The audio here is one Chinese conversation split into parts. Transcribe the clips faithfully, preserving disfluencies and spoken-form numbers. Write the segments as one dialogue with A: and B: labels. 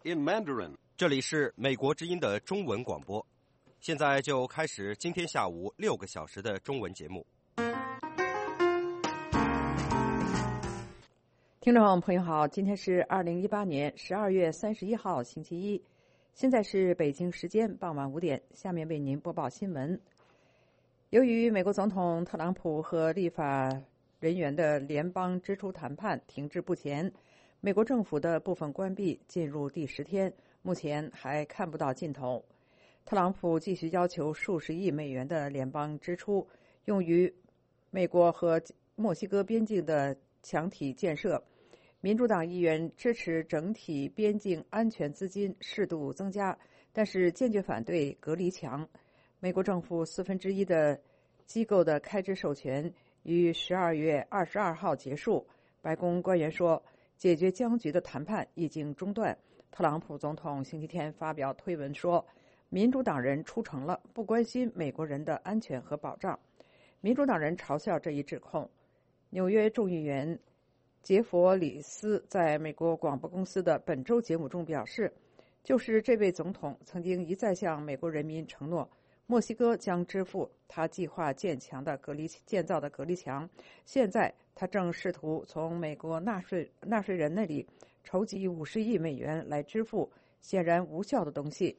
A: in Mandarin.
B: 这里是美国之音的中文广播，现在就开始今天下午六个小时的中文节目。
C: 听众朋友好，今天是二零一八年十二月三十一号星期一，现在是北京时间傍晚五点，下面为您播报新闻。由于美国总统特朗普和立法人员的联邦支出谈判停滞不前，美国政府的部分关闭进入第十天，目前还看不到尽头。特朗普继续要求数十亿美元的联邦支出用于美国和墨西哥边境的墙体建设。民主党议员支持整体边境安全资金适度增加，但是坚决反对隔离墙。美国政府四分之一的机构的开支授权于十二月二十二号结束。白宫官员说，解决僵局的谈判已经中断。特朗普总统星期天发表推文说，民主党人出城了，不关心美国人的安全和保障。民主党人嘲笑这一指控。纽约众议员杰佛里斯在美国广播公司的本周节目中表示，就是这位总统曾经一再向美国人民承诺，墨西哥将支付他计划建墙的隔离建造的隔离墙，现在他正试图从美国纳税纳税人那里筹集五十亿美元来支付显然无效的东西。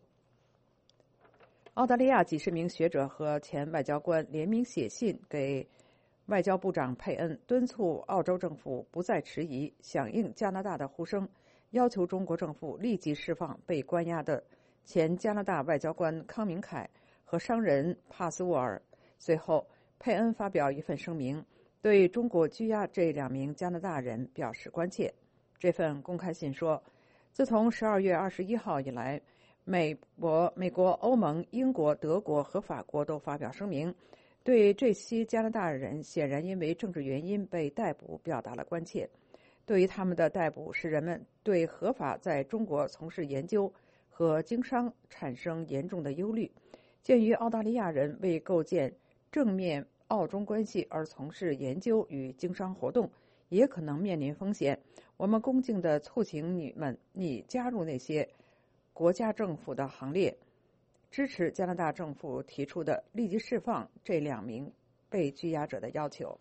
C: 澳大利亚几十名学者和前外交官联名写信给外交部长佩恩，敦促澳洲政府不再迟疑，响应加拿大的呼声，要求中国政府立即释放被关押的前加拿大外交官康明凯和商人帕斯沃尔。随后，佩恩发表一份声明，对中国拘押这两名加拿大人表示关切。这份公开信说，自从十二月二十一号以来，美国、美国、欧盟、英国、德国和法国都发表声明，对这些加拿大人显然因为政治原因被逮捕表达了关切。对于他们的逮捕，使人们对合法在中国从事研究和经商产生严重的忧虑。鉴于澳大利亚人为构建正面澳中关系而从事研究与经商活动，也可能面临风险。我们恭敬地促请你们，你加入那些国家政府的行列，支持加拿大政府提出的立即释放这两名被拘押者的要求。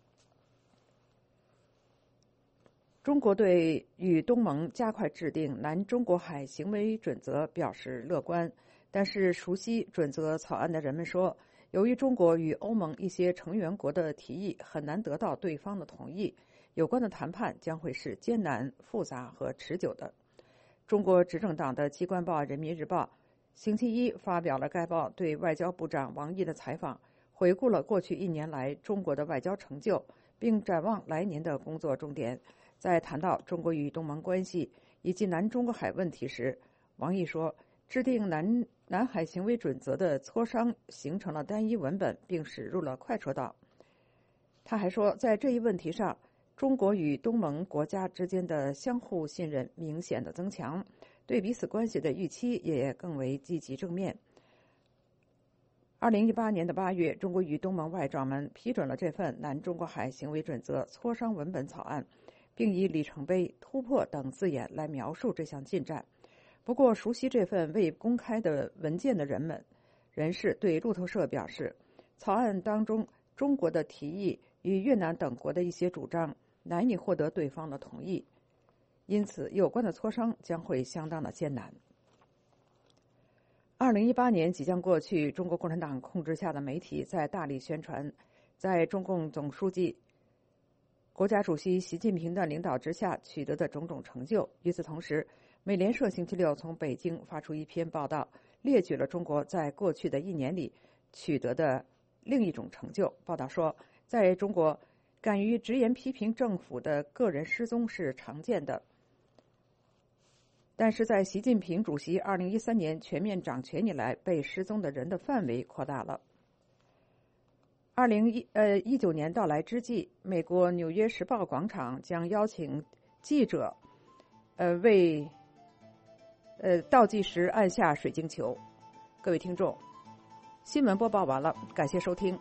C: 中国对与东盟加快制定南中国海行为准则表示乐观，但是熟悉准则草案的人们说，由于中国与欧盟一些成员国的提议很难得到对方的同意，有关的谈判将会是艰难、复杂和持久的。中国执政党的机关报《人民日报》星期一发表了该报对外交部长王毅的采访，回顾了过去一年来中国的外交成就，并展望来年的工作重点。在谈到中国与东盟关系以及南中国海问题时，王毅说，制定南南海行为准则的磋商形成了单一文本，并驶入了快车道。他还说，在这一问题上，中国与东盟国家之间的相互信任明显的增强，对彼此关系的预期也更为积极正面。二零一八年的八月，中国与东盟外长们批准了这份南中国海行为准则磋商文本草案，并以里程碑、突破等字眼来描述这项进展。不过，熟悉这份未公开的文件的人们人士对路透社表示，草案当中中国的提议与越南等国的一些主张难以获得对方的同意，因此有关的磋商将会相当的艰难。二零一八年即将过去，中国共产党控制下的媒体在大力宣传，在中共总书记、国家主席习近平的领导之下取得的种种成就。与此同时，美联社星期六从北京发出一篇报道，列举了中国在过去的一年里取得的另一种成就。报道说，在中国，敢于直言批评政府的个人失踪是常见的，但是在习近平主席二零一三年全面掌权以来，被失踪的人的范围扩大了。二零一呃一九年到来之际，美国《纽约时报》广场将邀请记者，呃为呃倒计时按下水晶球。各位听众，新闻播报完了，感谢收听。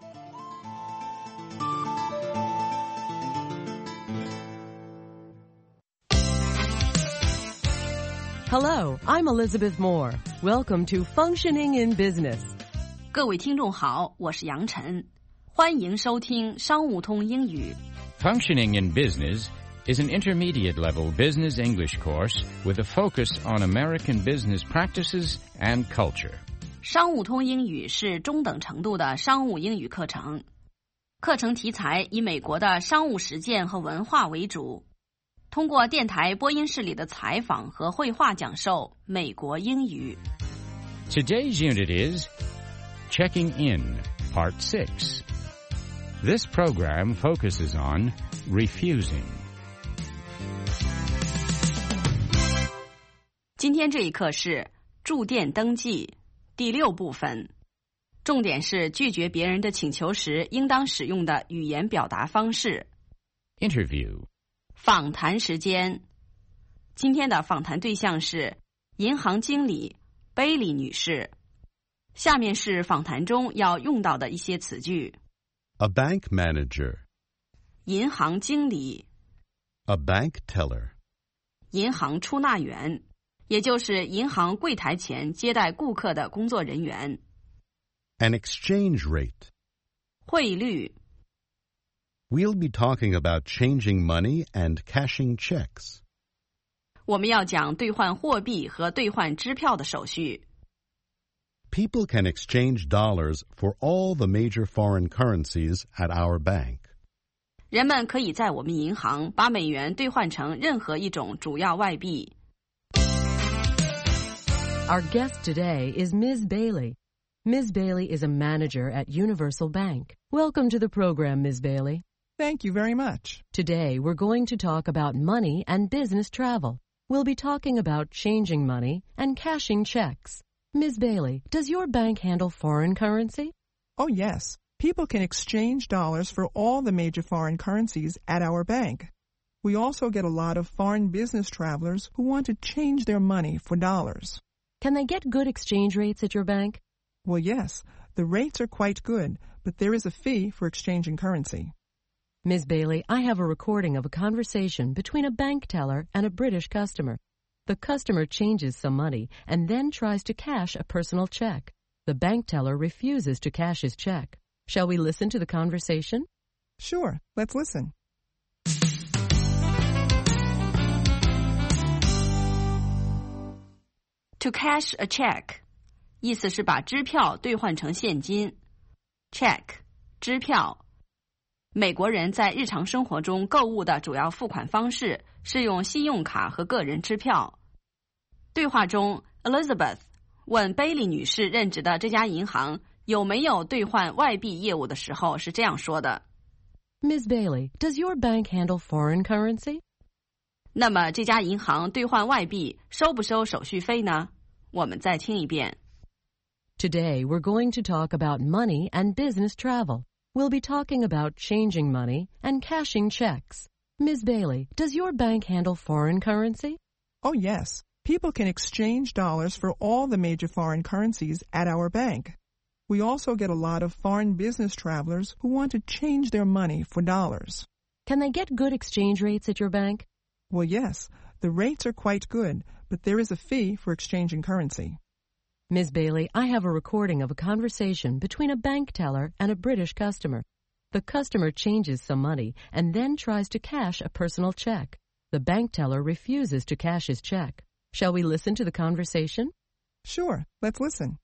A: Hello, I'm Elizabeth Moore. Welcome to Functioning in Business.
D: 各位听众好，我是杨晨，欢迎收听商务通英语。
E: Functioning in Business is an intermediate-level business English course with a focus on American business practices and culture.
D: 商务通英语是中等程度的商务英语课程，课程题材以美国的商务实践和文化为主，通过电台播音室里的采访和绘画讲授美国英语。
E: Today's unit is Checking In, Part six. This program focuses on refusing.
D: 今天这一课是住店登记第六部分，重点是拒绝别人的请求时应当使用的语言表达方式。
E: Interview.
D: 访谈时间，今天的访谈对象是银行经理贝利女士。下面是访谈中要用到的一些词句。
F: A bank manager.
D: 银行经理。
F: A bank teller.
D: 银行出纳员，也就是银行柜台前接待顾客的工作人员。
F: An exchange rate.
D: 汇率。
F: We'll be talking about changing money and cashing checks.
D: 我们要讲兑换货币和兑换支票的手续。
F: People can exchange dollars for all the major foreign currencies at our bank.
D: 人们可以在我们银行把美元兑换成任何一种主要外币。
A: Our guest today is Miz Bailey. Miz Bailey is a manager at Universal Bank. Welcome to the program, Miz Bailey.
G: Thank you very much.
A: Today, we're going to talk about money and business travel. We'll be talking about changing money and cashing checks. Miz Bailey, does your bank handle foreign currency?
G: Oh, yes. People can exchange dollars for all the major foreign currencies at our bank. We also get a lot of foreign business travelers who want to change their money for dollars.
A: Can they get good exchange rates at your bank?
G: Well, yes. The rates are quite good, but there is a fee for exchanging currency.
A: Miz Bailey, I have a recording of a conversation between a bank teller and a British customer. The customer changes some money and then tries to cash a personal check. The bank teller refuses to cash his check. Shall we listen to the conversation?
G: Sure, let's listen.
D: To cash a check, 意思是把支票兑换成现金。Check, 支票。美国人在日常生活中购物的主要付款方式是用信用卡和个人支票。对话中 Elizabeth 问贝利女士任职的这家银行有没有兑换外币业务的时候是这样说的。
A: Miz Bailey, does your bank handle foreign currency?
D: 那么这家银行兑换外币收不收手续费呢？我们再听一遍。
A: Today, we're going to talk about money and business travel. We'll be talking about changing money and cashing checks. Miz Bailey, does your bank handle foreign currency?
G: Oh, yes. People can exchange dollars for all the major foreign currencies at our bank. We also get a lot of foreign business travelers who want to change their money for dollars.
A: Can they get good exchange rates at your bank?
G: Well, yes. The rates are quite good, but there is a fee for exchanging currency.
A: Miz Bailey, I have a recording of a conversation between a bank teller and a British customer. The customer changes some money and then tries to cash a personal check. The bank teller refuses to cash his check. Shall we listen to the conversation?
G: Sure, let's listen.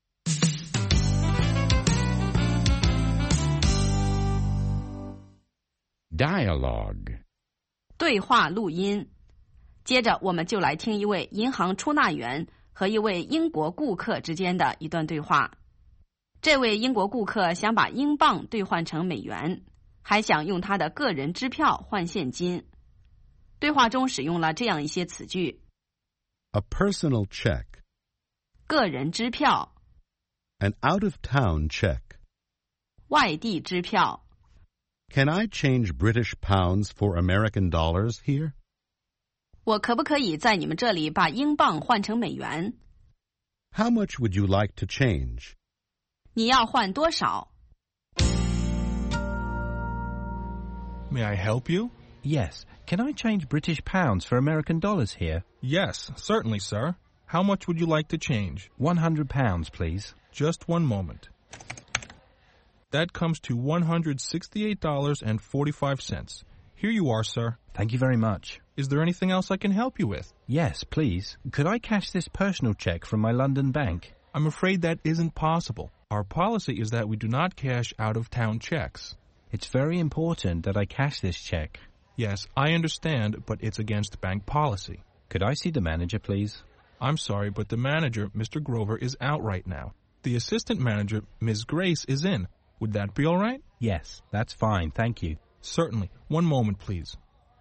E: Dialogue.
D: 对话录音。接着我们就来听一位银行出纳员和一位英国顾客之间的一段对话。这位英国顾客想把英镑兑换成美元，还想用他的个人支票换现金。对话中使用了这样一些词句。
F: A personal check.
D: 个人支票。
F: An out-of-town check.
D: 外地支票。
F: Can I change British pounds for American dollars here?
D: 我可不可以在你们这里把英镑换成美元？
F: How much would you like to change?
D: 你要换多少？
H: May I help you? Yes. Can I change British pounds for American dollars here?
I: Yes, certainly, sir. How much would you like to change?
H: One hundred pounds, please.
I: Just one moment. That comes to one hundred sixty-eight dollars and forty-five cents. Here you are, sir.
H: Thank you very much.
I: Is there anything else I can help you with?
H: Yes, please. Could I cash this personal check from my London bank?
I: I'm afraid that isn't possible. Our policy is that we do not cash out-of-town checks.
H: It's very important that I cash this check.
I: Yes, I understand, but it's against bank policy.
H: Could I see the manager, please?
I: I'm sorry, but the manager, Mister Grover, is out right now. The assistant manager, Miz Grace, is in. Would that be all right?
H: Yes, that's fine. Thank you.
I: Certainly. One moment, please.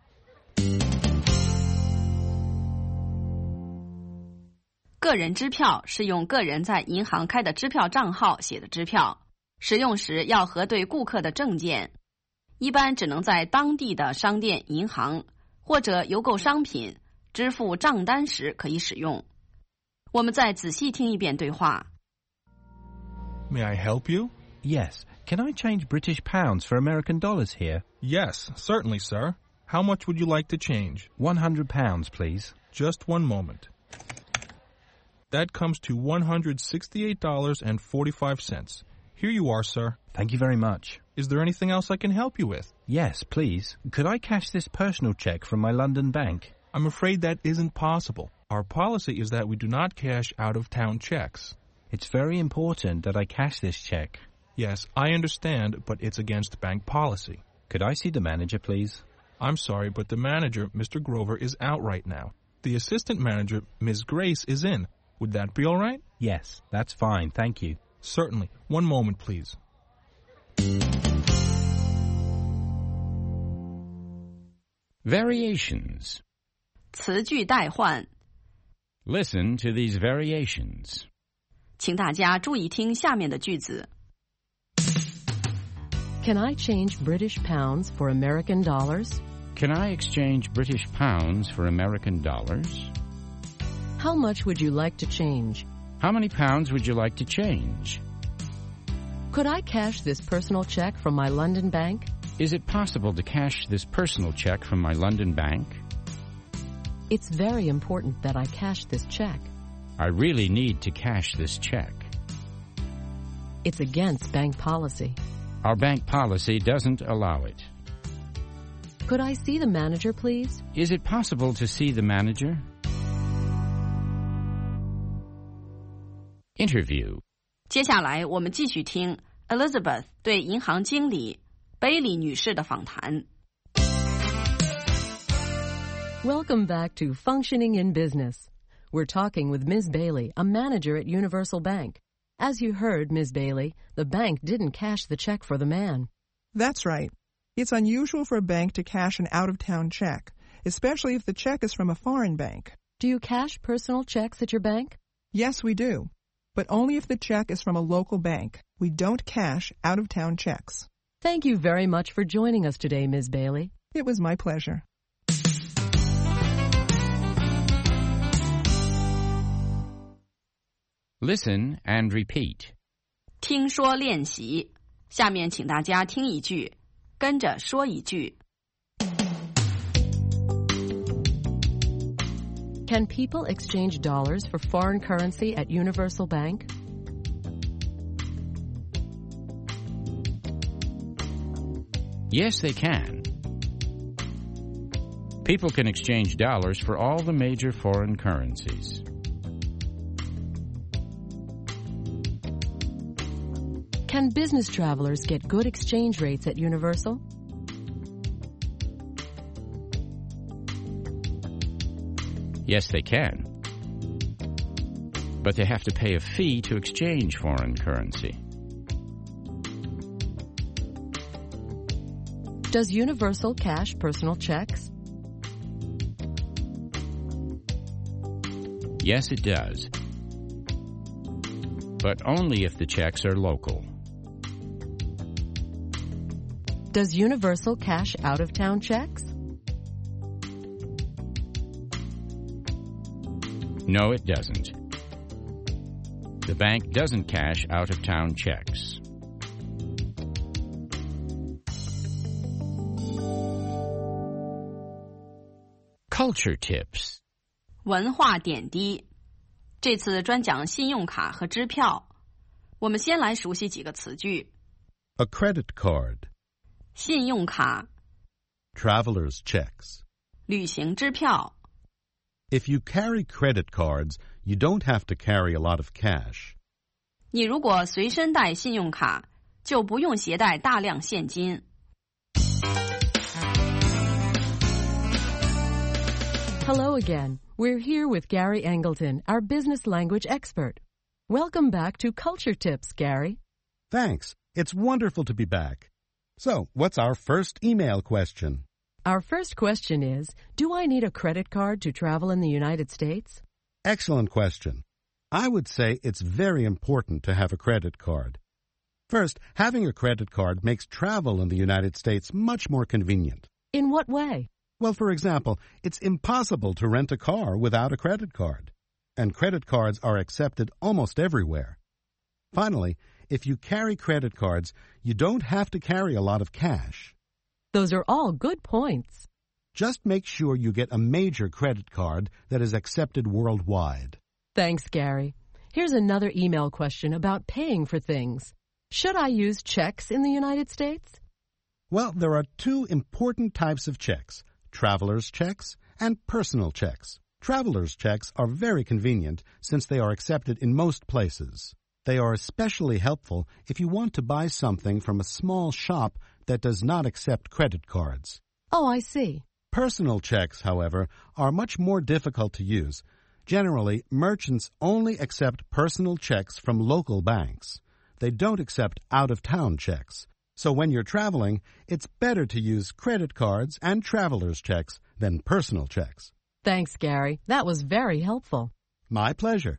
D: 个人支票是用个人在银行开的支票账号写的支票，使用时要核对顾客的证件，一般只能在当地的商店、银行或者邮购商品、支付账单时可以使用。我们再仔细听一遍对话。
I: May I help you?
H: Yes. Can I change British pounds for American dollars here?
I: Yes, certainly, sir. How much would you like to change?
H: One hundred pounds, please.
I: Just one moment. That comes to one hundred sixty-eight dollars and forty-five cents. Here you are, sir.
H: Thank you very much.
I: Is there anything else I can help you with?
H: Yes, please. Could I cash this personal check from my London bank?
I: I'm afraid that isn't possible. Our policy is that we do not cash out-of-town checks.
H: It's very important that I cash this check.
I: Yes, I understand, but it's against bank policy.
H: Could I see the manager, please?
I: I'm sorry, but the manager, Mister Grover, is out right now. The assistant manager, Miz Grace, is in. Would that be all right?
H: Yes, that's fine. Thank you.
I: Certainly. One moment, please.
E: Variations.
D: 词句代换，
E: Listen to these variations.
D: 请大家注意听下面的句子。
A: Can I change British pounds for American dollars?
E: Can I exchange British pounds for American dollars?
A: How much would you like to change?
E: How many pounds would you like to change?
A: Could I cash this personal check from my London bank?
E: Is it possible to cash this personal check from my London bank?
A: It's very important that I cash this check.
E: I really need to cash this check.
A: It's against bank policy.
E: Our bank policy doesn't allow it.
A: Could I see the manager, please?
E: Is it possible to see the manager? Interview.
D: 接下来我们继续听 Elizabeth 对银行经理 Bailey 女士的访谈。
A: Welcome back to Functioning in Business. We're talking with Miz Bailey, a manager at Universal Bank. As you heard, Miz Bailey, the bank didn't cash the check for the man.
G: That's right. It's unusual for a bank to cash an out-of-town check, especially if the check is from a foreign bank.
A: Do you cash personal checks at your bank?
G: Yes, we do, but only if the check is from a local bank. We don't cash out-of-town checks.
A: Thank you very much for joining us today, Miz Bailey.
G: It was my pleasure.
E: Listen and repeat.
D: 听说练习，下面请大家听一句，跟着说一句。
A: Can people exchange dollars for foreign currency at Universal Bank?
E: Yes, they can. People can exchange dollars for all the major foreign currencies.
A: Can business travelers get good exchange rates at Universal?
E: Yes, they can. But they have to pay a fee to exchange foreign currency.
A: Does Universal cash personal checks?
E: Yes, it does. But only if the checks are local.
A: Does Universal cash out-of-town checks?
E: No, it doesn't. The bank doesn't cash out-of-town checks. Culture Tips.
D: 文化点滴。这次专讲信用卡和支票。我们先来熟悉几个词句。
F: A credit card.
D: 信用卡。
F: Traveler's checks.
D: 旅行支票。
F: If you carry credit cards, you don't have to carry a lot of cash.
D: 你如果随身带信用卡，就不用携带大量现金。
A: Hello again. We're here with Gary Angleton, our business language expert. Welcome back to Culture Tips, Gary.
F: Thanks. It's wonderful to be back. So, what's our first email question?
A: Our first question is, do I need a credit card to travel in the United States?
F: Excellent question. I would say it's very important to have a credit card. First, having a credit card makes travel in the United States much more convenient.
A: In what way?
F: Well, for example, it's impossible to rent a car without a credit card. And credit cards are accepted almost everywhere. Finally, if you carry credit cards, you don't have to carry a lot of cash.
A: Those are all good points.
F: Just make sure you get a major credit card that is accepted worldwide.
A: Thanks, Gary. Here's another email question about paying for things. Should I use checks in the United States?
F: Well, there are two important types of checks, traveler's checks and personal checks. Traveler's checks are very convenient since they are accepted in most places. They are especially helpful if you want to buy something from a small shop that does not accept credit cards.
A: Oh, I see.
F: Personal checks, however, are much more difficult to use. Generally, merchants only accept personal checks from local banks. They don't accept out-of-town checks. So when you're traveling, it's better to use credit cards and traveler's checks than personal checks.
A: Thanks, Gary. That was very helpful.
F: My pleasure.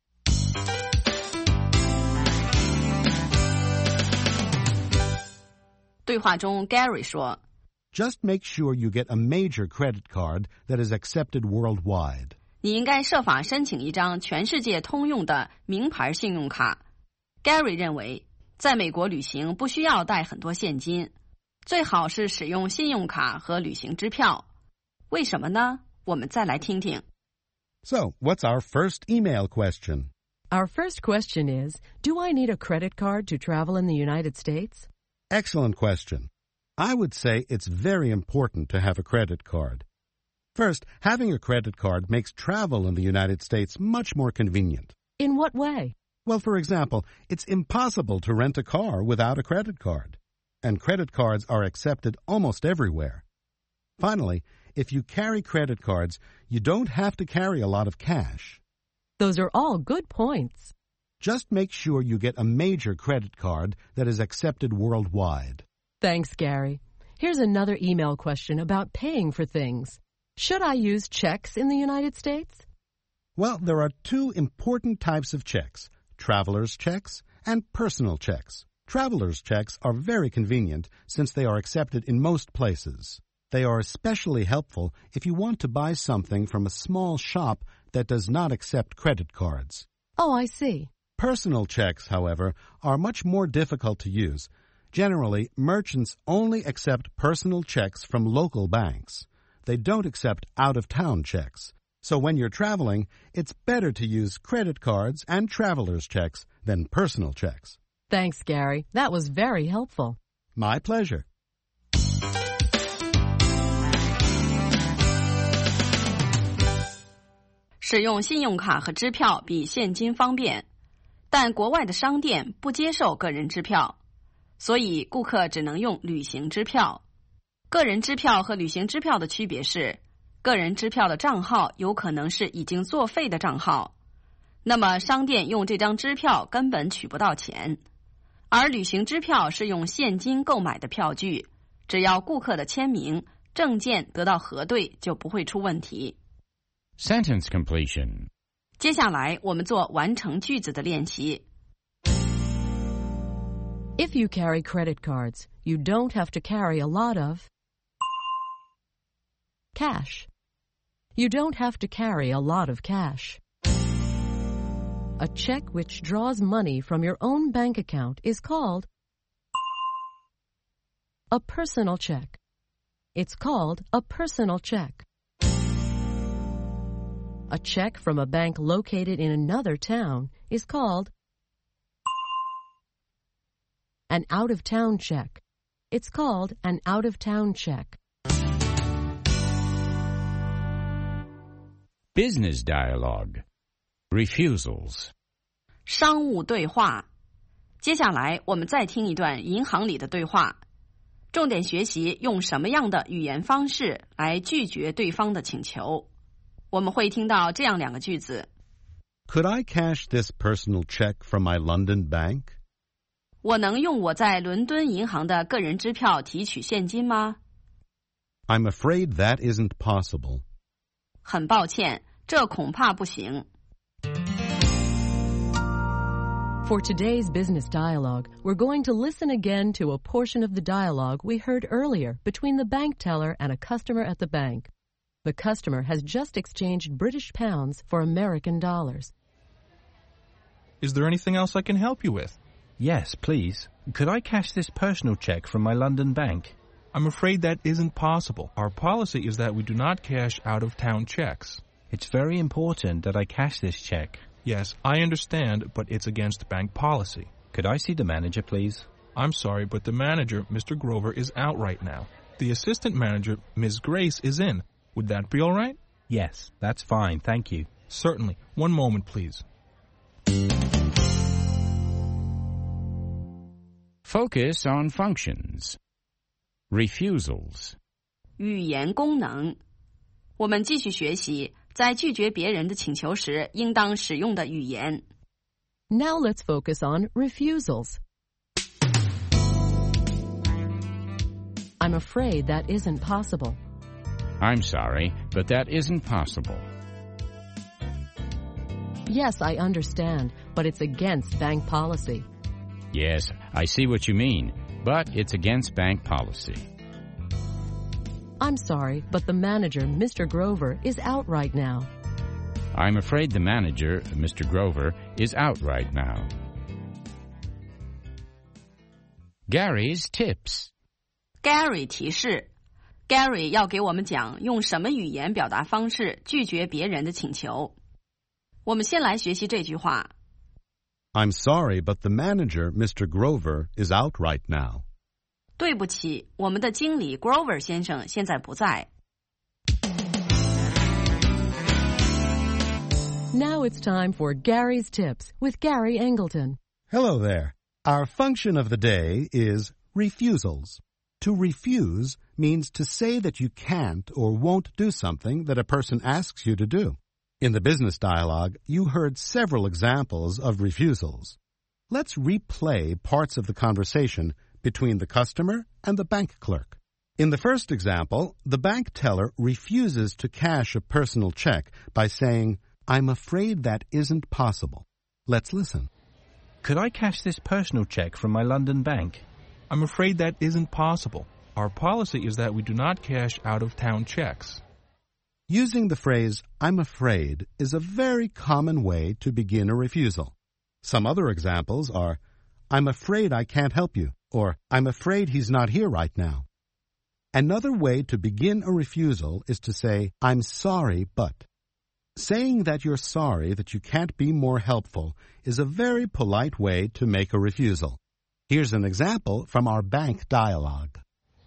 D: 对话中 Gary 说
F: Just make sure you get a major credit card that is accepted worldwide.
D: 你应该设法申请一张全世界通用的名牌信用卡。Gary 认为，在美国旅行不需要带很多现金，最好是使用信用卡和旅行支票。为什么呢？我们再来听听。
F: So, what's our first email question?
A: Our first question is, do I need a credit card to travel in the United States?
F: Excellent question. I would say it's very important to have a credit card. First, having a credit card makes travel in the United States much more convenient.
A: In what way?
F: Well, for example, it's impossible to rent a car without a credit card. And credit cards are accepted almost everywhere. Finally, if you carry credit cards, you don't have to carry a lot of cash.
A: Those are all good points.
F: Just make sure you get a major credit card that is accepted worldwide.
A: Thanks, Gary. Here's another email question about paying for things. Should I use checks in the United States?
F: Well, there are two important types of checks, traveler's checks and personal checks. Traveler's checks are very convenient since they are accepted in most places. They are especially helpful if you want to buy something from a small shop that does not accept credit cards.
A: Oh, I see.
F: Personal checks, however, are much more difficult to use. Generally, merchants only accept personal checks from local banks. They don't accept out-of-town checks. So when you're traveling, it's better to use credit cards and traveler's checks than personal checks.
A: Thanks, Gary. That was very helpful.
F: My pleasure.
D: 使用信用卡和支票比现金方便，但国外的商店不接受个人支票，所以顾客只能用旅行支票。个人支票和旅行支票的区别是，个人支票的账号有可能是已经作废的账号，那么商店用这张支票根本取不到钱，而旅行支票是用现金购买的票据，只要顾客的签名、证件得到核对，就不会出问题。
E: Sentence completion.
D: 接下来我们做完成句子的练习。
A: If you carry credit cards, you don't have to carry a lot of cash. You don't have to carry a lot of cash. A check which draws money from your own bank account is called a personal check. It's called a personal check. A check from a bank located in another town is called an out-of-town check. It's called an out-of-town check.
E: Business dialogue. Refusals.
D: 商务对话。接下来我们再听一段银行里的对话，重点学习用什么样的语言方式来拒绝对方的请求。我们会听到这样两个句子。
F: Could I cash this personal check from my London bank?
D: 我能用我在伦敦银行的个人支票提取现金吗？
F: I'm afraid that isn't possible.
D: 很抱歉，这恐怕不行。
A: For today's business dialogue, we're going to listen again to a portion of the dialogue we heard earlier between the bank teller and a customer at the bank. The customer has just exchanged British pounds for American dollars.
I: Is there anything else I can help you with?
H: Yes, please. Could I cash this personal check from my London bank?
I: I'm afraid that isn't possible. Our policy is that we do not cash out-of-town checks.
H: It's very important that I cash this check.
I: Yes, I understand, but it's against bank policy.
H: Could I see the manager, please?
I: I'm sorry, but the manager, Mister Grover, is out right now. The assistant manager, Miz Grace, is in. Would that be all right?
H: Yes, that's fine, thank you.
I: Certainly. One moment, please.
E: Focus on functions. Refusals.
D: 语言功能。我们继续学习在拒绝别人的请求时应当使用的语言。
A: Now let's focus on refusals. I'm afraid that isn't possible.
E: I'm sorry, but that isn't possible.
A: Yes, I understand, but it's against bank policy.
E: Yes, I see what you mean, but it's against bank policy.
A: I'm sorry, but the manager, Mister Grover, is out right now.
E: I'm afraid the manager, Mister Grover, is out right now. Gary's tips.
D: Gary 提示 Gary 要给我们讲用什么语言表达方式拒绝别人的请求。我们先来学习这句话。
F: I'm sorry, but the manager, Mister Grover, is out right now.
D: 对不起，我们的经理 Grover 先生现在不在。
A: Now it's time for Gary's Tips with Gary Angleton.
F: Hello there. Our function of the day is refusals. To refuse means to say that you can't or won't do something that a person asks you to do. In the business dialogue, you heard several examples of refusals. Let's replay parts of the conversation between the customer and the bank clerk. In the first example, the bank teller refuses to cash a personal check by saying, I'm afraid that isn't possible. Let's listen.
H: Could I cash this personal check from my London bank?
I: I'm afraid that isn't possible. Our policy is that we do not cash out-of-town checks.
F: Using the phrase, I'm afraid, is a very common way to begin a refusal. Some other examples are, I'm afraid I can't help you, or I'm afraid he's not here right now. Another way to begin a refusal is to say, I'm sorry, but. Saying that you're sorry that you can't be more helpful is a very polite way to make a refusal. Here's an example from our bank dialogue.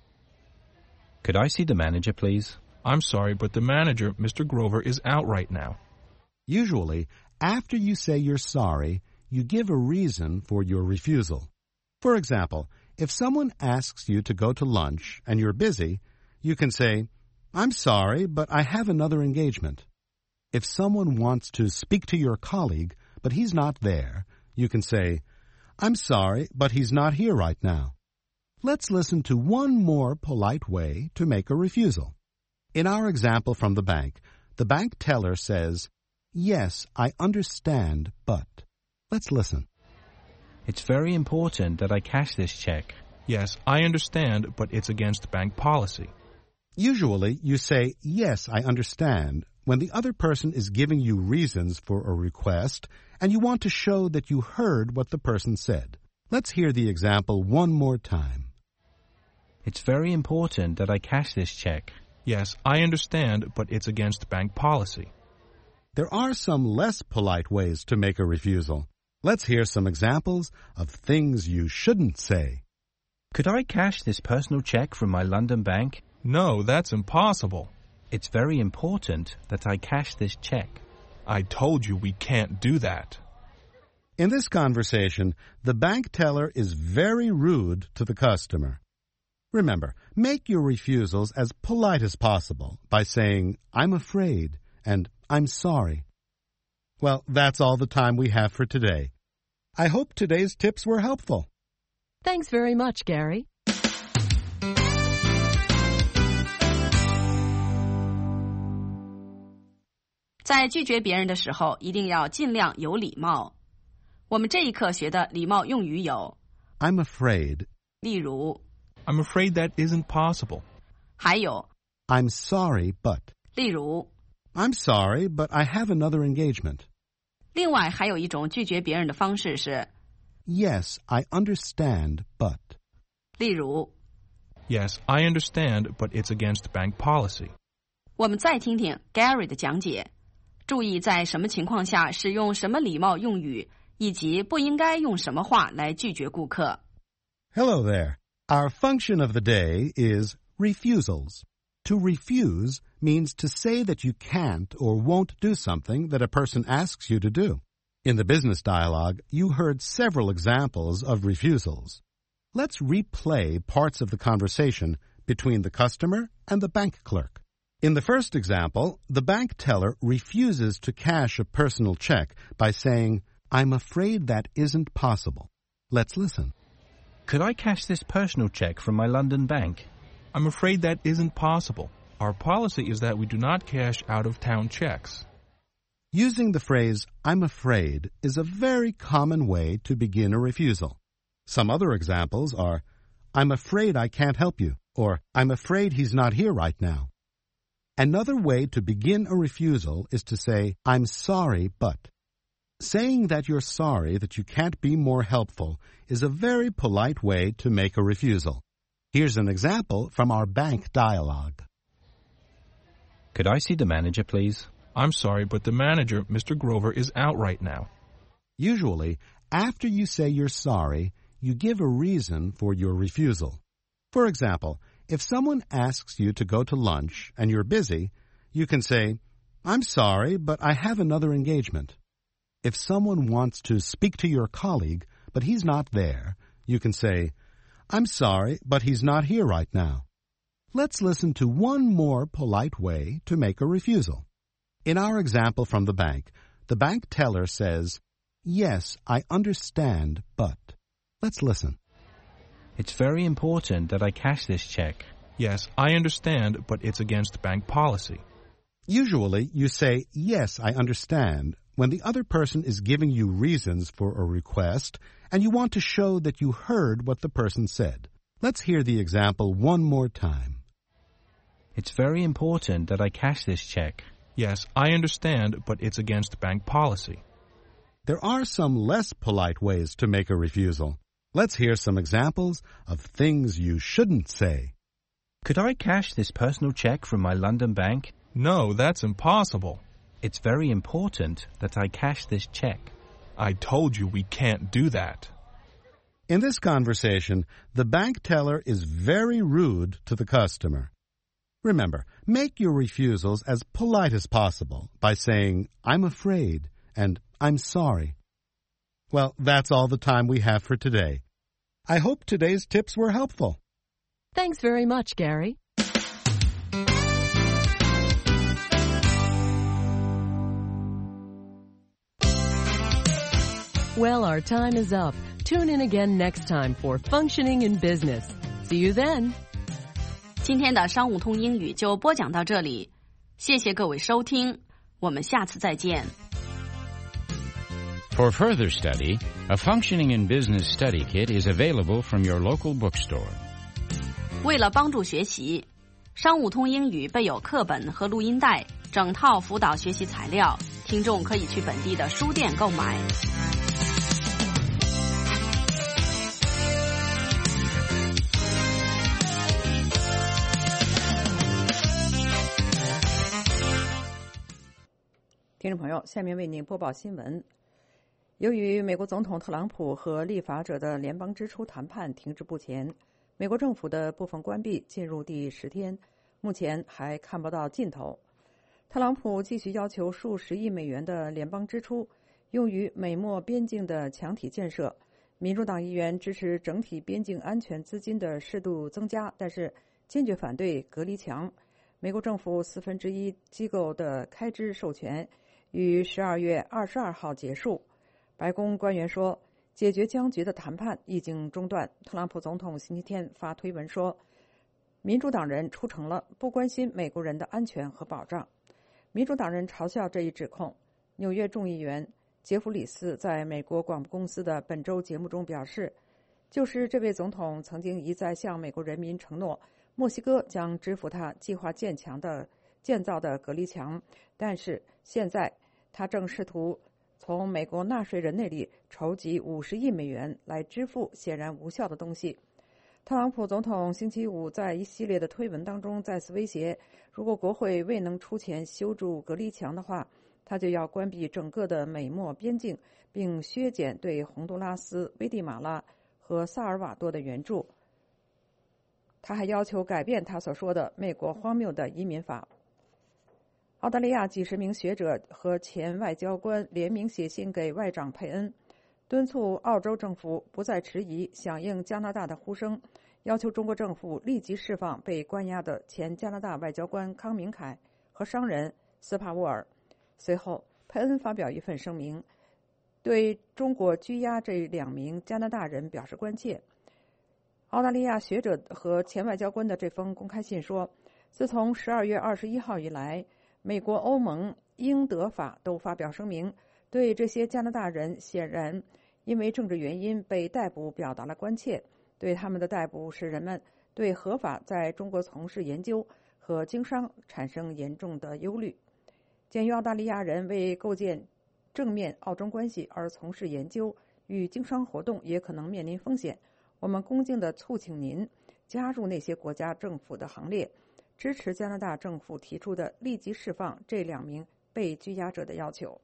H: Could I see the manager, please?
I: I'm sorry, but the manager, Mister Grover, is out right now.
F: Usually, after you say you're sorry, you give a reason for your refusal. For example, if someone asks you to go to lunch and you're busy, you can say, I'm sorry, but I have another engagement. If someone wants to speak to your colleague, but he's not there, you can say, I'm sorry, but he's not here right now. Let's listen to one more polite way to make a refusal. In our example from the bank, the bank teller says, Yes, I understand, but. Let's listen.
H: It's very important that I cash this check.
I: Yes, I understand, but it's against bank policy.
F: Usually, you say, Yes, I understand, when the other person is giving you reasons for a request, and you want to show that you heard what the person said. Let's hear the example one more time.
H: It's very important that I cash this check.
I: Yes, I understand, but it's against bank policy.
F: There are some less polite ways to make a refusal. Let's hear some examples of things you shouldn't say.
H: Could I cash this personal check from my London bank?
I: No, that's impossible.
H: It's very important that I cash this check.
I: I told you we can't do that.
F: In this conversation, the bank teller is very rude to the customer. Remember, make your refusals as polite as possible by saying, I'm afraid, and I'm sorry. Well, that's all the time we have for today. I hope today's tips were helpful.
A: Thanks very much, Gary.
D: 在拒绝别人的时候，一定要尽量有礼貌。我们这一课学的礼貌用语有
F: I'm afraid.
D: 例如
I: I'm afraid that isn't possible.
D: 还有
F: I'm sorry, but.
D: 例如
F: I'm sorry, but I have another engagement.
D: 另外还有一种拒绝别人的方式是
F: Yes, I understand, but.
D: 例如
I: Yes, I understand, but it's against bank policy.
D: 我们再听听 Gary 的讲解，注意在什么情况下使用什么礼貌用语，以及不应该用什么话来拒绝顾客。
F: Hello there. Our function of the day is refusals. To refuse means to say that you can't or won't do something that a person asks you to do. In the business dialogue, you heard several examples of refusals. Let's replay parts of the conversation between the customer and the bank clerk. In the first example, the bank teller refuses to cash a personal check by saying, I'm afraid that isn't possible. Let's listen.
H: Could I cash this personal check from my London bank?
I: I'm afraid that isn't possible. Our policy is that we do not cash out-of-town checks.
F: Using the phrase, I'm afraid, is a very common way to begin a refusal. Some other examples are, I'm afraid I can't help you, or I'm afraid he's not here right now. Another way to begin a refusal is to say, I'm sorry, but. Saying that you're sorry that you can't be more helpful is a very polite way to make a refusal. Here's an example from our bank dialogue.
H: Could I see the manager, please?
I: I'm sorry, but the manager, Mister Grover, is out right now.
F: Usually, after you say you're sorry, you give a reason for your refusal. For example, if someone asks you to go to lunch and you're busy, you can say, I'm sorry, but I have another engagement. If someone wants to speak to your colleague, but he's not there, you can say, I'm sorry, but he's not here right now. Let's listen to one more polite way to make a refusal. In our example from the bank, the bank teller says, Yes, I understand, but. Let's listen.
H: It's very important that I cash this check.
I: Yes, I understand, but it's against bank policy.
F: Usually, you say, Yes, I understand, when the other person is giving you reasons for a request and you want to show that you heard what the person said. Let's hear the example one more time.
H: It's very important that I cash this check.
I: Yes, I understand, but it's against bank policy.
F: There are some less polite ways to make a refusal. Let's hear some examples of things you shouldn't say.
H: Could I cash this personal check from my London bank?
I: No, that's impossible.
H: It's very important that I cash this check.
I: I told you we can't do that.
F: In this conversation, the bank teller is very rude to the customer. Remember, make your refusals as polite as possible by saying, I'm afraid, and I'm sorry. Well, that's all the time we have for today. I hope today's tips were helpful.
A: Thanks very much, Gary. Well, our time is up. Tune in again next time for Functioning in Business. See you then.
D: 今天的商务通英语就播讲到这里，谢谢各位收听，我们下次再见。
E: For further study, a Functioning in Business study kit is available from your local bookstore.
D: 为了帮助学习，商务通英语备有课本和录音带，整套辅导学习材料，听众可以去本地的书店购买。
C: 听众朋友，下面为您播报新闻。由于美国总统特朗普和立法者的联邦支出谈判停滞不前，美国政府的部分关闭进入第十天，目前还看不到尽头。特朗普继续要求数十亿美元的联邦支出用于美墨边境的墙体建设。民主党议员支持整体边境安全资金的适度增加，但是坚决反对隔离墙。美国政府四分之一机构的开支授权于十二月二十二号结束。白宫官员说，解决僵局的谈判已经中断。特朗普总统星期天发推文说，民主党人出城了，不关心美国人的安全和保障。民主党人嘲笑这一指控。纽约众议员杰弗里斯在美国广播公司的本周节目中表示，就是这位总统曾经一再向美国人民承诺，墨西哥将支付他计划建墙的建造的隔离墙，但是现在他正试图从美国纳税人那里筹集五十亿美元来支付显然无效的东西。特朗普总统星期五在一系列的推文当中再次威胁，如果国会未能出钱修筑隔离墙的话，他就要关闭整个的美墨边境，并削减对洪都拉斯、危地马拉和萨尔瓦多的援助。他还要求改变他所说的美国荒谬的移民法。澳大利亚几十名学者和前外交官联名写信给外长佩恩，敦促澳洲政府不再迟疑，响应加拿大的呼声，要求中国政府立即释放被关押的前加拿大外交官康明凯和商人斯帕沃尔。随后，佩恩发表一份声明，对中国拘押这两名加拿大人表示关切。澳大利亚学者和前外交官的这封公开信说，自从十二月二十一号以来，美国、欧盟、英、德、法都发表声明，对这些加拿大人显然因为政治原因被逮捕表达了关切。对他们的逮捕使人们对合法在中国从事研究和经商产生严重的忧虑。鉴于澳大利亚人为构建正面澳中关系而从事研究与经商活动也可能面临风险，我们恭敬地促请您加入那些国家政府的行列，支持加拿大政府提出的立即释放这两名被拘押者的要求。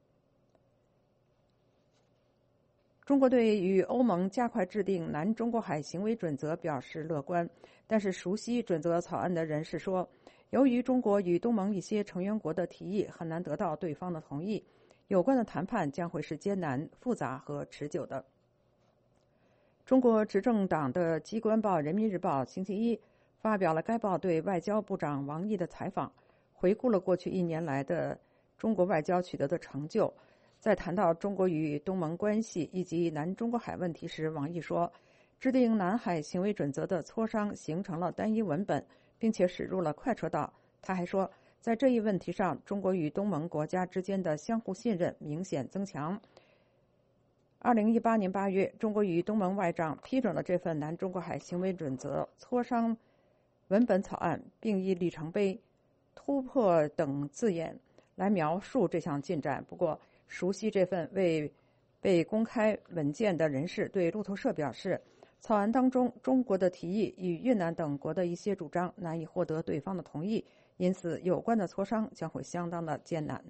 C: 中国对与欧盟加快制定南中国海行为准则表示乐观，但是熟悉准则草案的人士说，由于中国与东盟一些成员国的提议很难得到对方的同意，有关的谈判将会是艰难、复杂和持久的。中国执政党的机关报《人民日报》星期一发表了该报对外交部长王毅的采访，回顾了过去一年来的中国外交取得的成就。在谈到中国与东盟关系以及南中国海问题时，王毅说，制定南海行为准则的磋商形成了单一文本，并且驶入了快车道。他还说，在这一问题上，中国与东盟国家之间的相互信任明显增强。二零一八年八月，中国与东盟外长批准了这份南中国海行为准则磋商文本草案，并以里程碑、突破等字眼来描述这项进展。不过，熟悉这份未被公开文件的人士对路透社表示，草案当中中国的提议与越南等国的一些主张难以获得对方的同意，因此有关的磋商将会相当的艰难。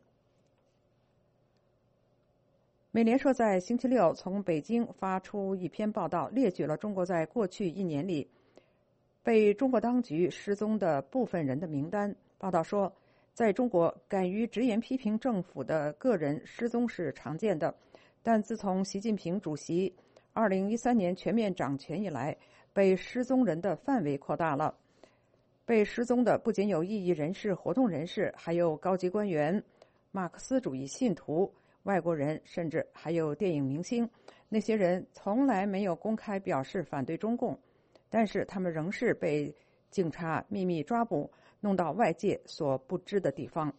C: 美联社在星期六从北京发出一篇报道，列举了中国在过去一年里被中国当局失踪的部分人的名单。报道说，在中国，敢于直言批评政府的个人失踪是常见的，但自从习近平主席二零一三年全面掌权以来，被失踪人的范围扩大了。被失踪的不仅有异议人士、活动人士，还有高级官员、马克思主义信徒、外国人，甚至还有电影明星。那些人从来没有公开表示反对中共，但是他们仍是被警察秘密抓捕，弄到外界所不知的地方。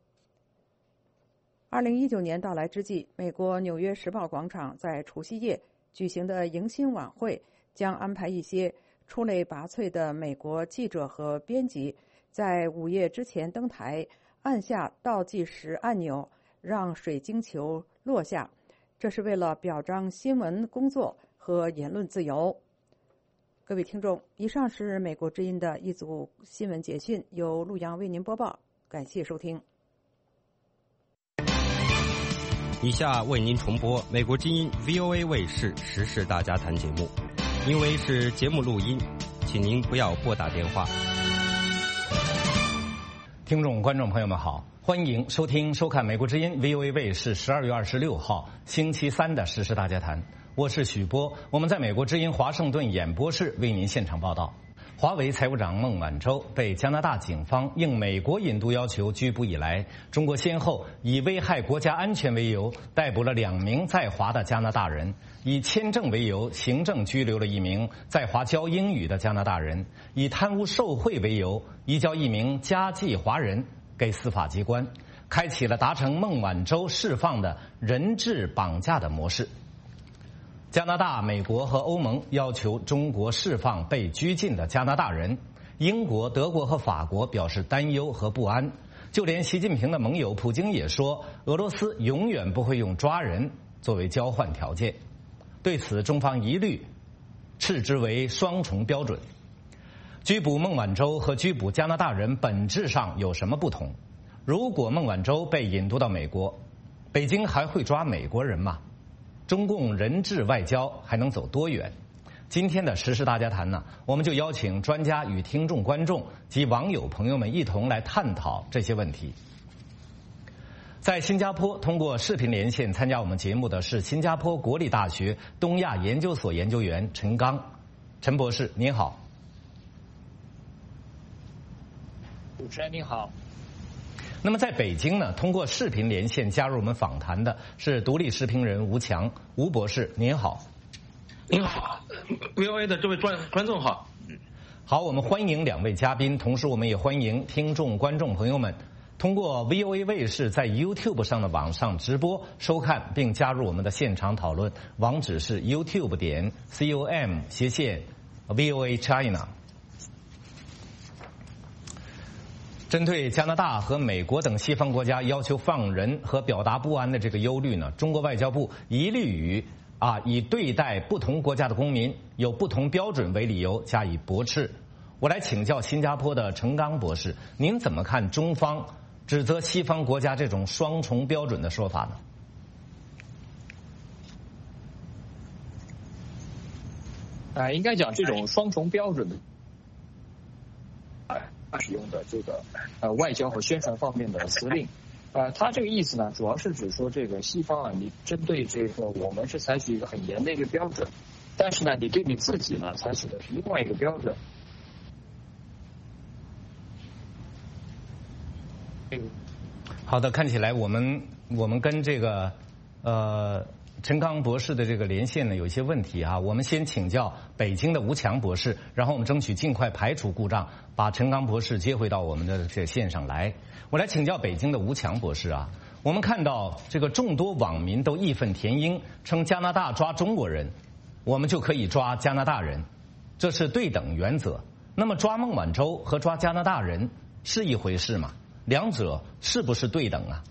C: 二零一九年到来之际，美国纽约时报广场在除夕夜举行的迎新晚会将安排一些出类拔萃的美国记者和编辑在午夜之前登台，按下倒计时按钮，让水晶球落下。这是为了表彰新闻工作和言论自由。各位听众，以上是美国之音的一组新闻简讯，由陆洋为您播报，感谢收听。
B: 以下为您重播美国之音 V O A 卫视时事大家谈节目，因为是节目录音，请您不要拨打电话。
J: 听众观众朋友们好，欢迎收听收看美国之音 V O A 卫视十二月二十六号星期三的时事大家谈，我是许波，我们在美国之音华盛顿演播室为您现场报道。华为财务长孟晚舟被加拿大警方应美国引渡要求拘捕以来，中国先后以危害国家安全为由逮捕了两名在华的加拿大人，以签证为由行政拘留了一名在华教英语的加拿大人，以贪污受贿为由移交一名加籍华人给司法机关，开启了达成孟晚舟释放的人质绑架的模式。加拿大、美国和欧盟要求中国释放被拘禁的加拿大人，英国、德国和法国表示担忧和不安。就连习近平的盟友普京也说，俄罗斯永远不会用抓人作为交换条件。对此，中方一律斥之为双重标准。拘捕孟晚舟和拘捕加拿大人本质上有什么不同？如果孟晚舟被引渡到美国，北京还会抓美国人吗？中共人质外交还能走多远？今天的时事大家谈呢，我们就邀请专家与听众观众及网友朋友们一同来探讨这些问题。在新加坡通过视频连线参加我们节目的是新加坡国立大学东亚研究所研究员陈刚。陈博士您好。
K: 主持人您好。
J: 那么在北京呢，通过视频连线加入我们访谈的是独立时评人吴强。吴博士您好。
L: 您好 ，V O A 的这位观观众好。
J: 好，我们欢迎两位嘉宾，同时我们也欢迎听众观众朋友们通过 V O A 卫视在 YouTube 上的网上直播收看并加入我们的现场讨论，网址是 YouTube 点 com 斜线 V O A China。针对加拿大和美国等西方国家要求放人和表达不安的这个忧虑呢，中国外交部一律于啊以对待不同国家的公民有不同标准为理由加以驳斥。我来请教新加坡的陈刚博士，您怎么看中方指责西方国家这种双重标准的说法呢？
K: 啊、呃，应该讲这种双重标准的。他使用的这个呃外交和宣传方面的司令，呃，他这个意思呢，主要是指说这个西方啊，你针对这个我们是采取一个很严的一个标准，但是呢，你对你自己呢采取的是另外一个标准。
J: 好的，看起来我们我们跟这个呃。陈刚博士的这个连线呢有一些问题啊，我们先请教北京的吴强博士，然后我们争取尽快排除故障，把陈刚博士接回到我们的这线上来。我来请教北京的吴强博士啊，我们看到这个众多网民都义愤填膺，称加拿大抓中国人，我们就可以抓加拿大人，这是对等原则。那么抓孟晚舟和抓加拿大人是一回事吗？两者是不是对等啊？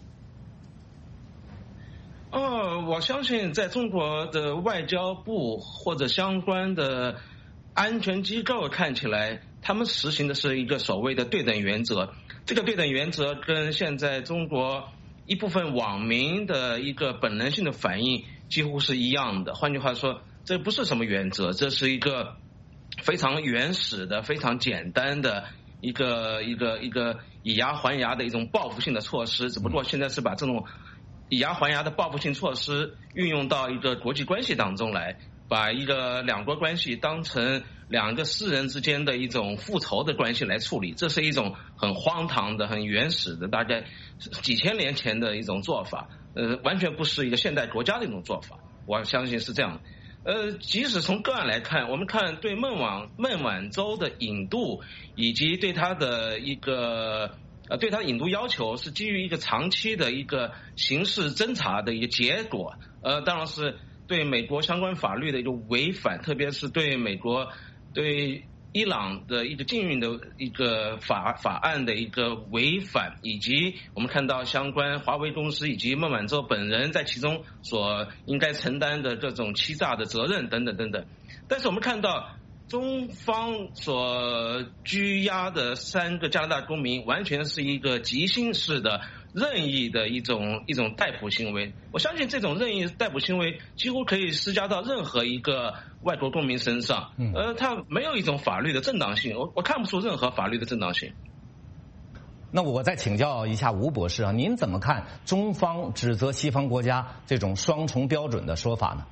L: 哦，我相信在中国的外交部或者相关的安全机构看起来，他们实行的是一个所谓的对等原则。这个对等原则跟现在中国一部分网民的一个本能性的反应几乎是一样的。换句话说，这不是什么原则，这是一个非常原始的、非常简单的一个一个一个以牙还牙的一种报复性的措施。只不过现在是把这种以牙还牙的报复性措施运用到一个国际关系当中来，把一个两国关系当成两个私人之间的一种复仇的关系来处理，这是一种很荒唐的、很原始的，大概几千年前的一种做法，呃，完全不是一个现代国家的一种做法。我相信是这样的。呃，即使从个案来看，我们看对孟晚孟晚舟的引渡，以及对他的一个。呃，对他引渡要求是基于一个长期的一个刑事侦查的一个结果，呃，当然是对美国相关法律的一个违反，特别是对美国对伊朗的一个禁运的一个法法案的一个违反，以及我们看到相关华为公司以及孟晚舟本人在其中所应该承担的这种欺诈的责任等等等等。但是我们看到中方所拘押的三个加拿大公民完全是一个急性式的任意的一种一种逮捕行为。我相信这种任意逮捕行为几乎可以施加到任何一个外国公民身上，呃，它没有一种法律的正当性，我我看不出任何法律的正当性。
J: 那我再请教一下吴博士啊，您怎么看中方指责西方国家这种双重标准的说法呢？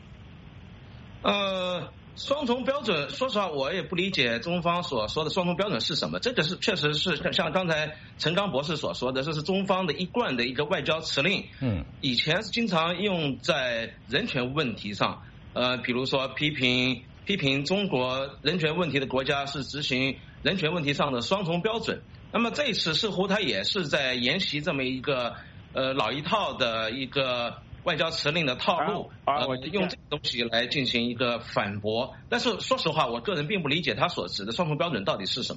L: 呃，双重标准，说实话，我也不理解中方所说的双重标准是什么。这个是确实是像刚才陈刚博士所说的，这是中方的一贯的一个外交辞令。嗯，以前是经常用在人权问题上，呃，比如说批评批评中国人权问题的国家是执行人权问题上的双重标准。那么这一次似乎他也是在沿袭这么一个呃老一套的一个外交辞令的套路，呃，用这个东西来进行一个反驳。但是说实话，我个人并不理解他所指的双重标准到底是什么。